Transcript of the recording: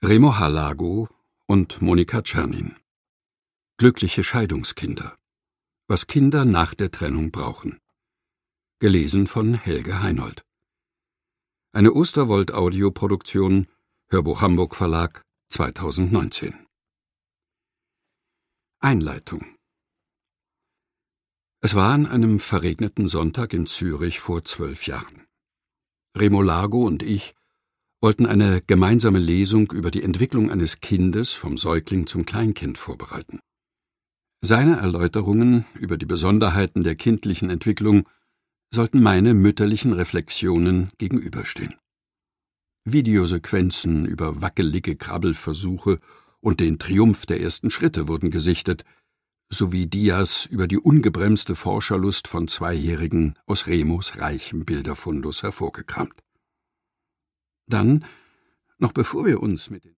Remo Harlago und Monika Czernin. Glückliche Scheidungskinder. Was Kinder nach der Trennung brauchen. Gelesen von Helge Heinold. Eine Osterwold-Audioproduktion, Hörbuch Hamburg Verlag, 2019. Einleitung. Es war an einem verregneten Sonntag in Zürich vor 12 Jahren. Remo Largo und ich wollten eine gemeinsame Lesung über die Entwicklung eines Kindes vom Säugling zum Kleinkind vorbereiten. Seine Erläuterungen über die Besonderheiten der kindlichen Entwicklung sollten meine mütterlichen Reflexionen gegenüberstehen. Videosequenzen über wackelige Krabbelversuche und den Triumph der ersten Schritte wurden gesichtet, sowie Dias über die ungebremste Forscherlust von Zweijährigen aus Remos reichem Bilderfundus hervorgekramt. Dann, noch bevor wir uns mit den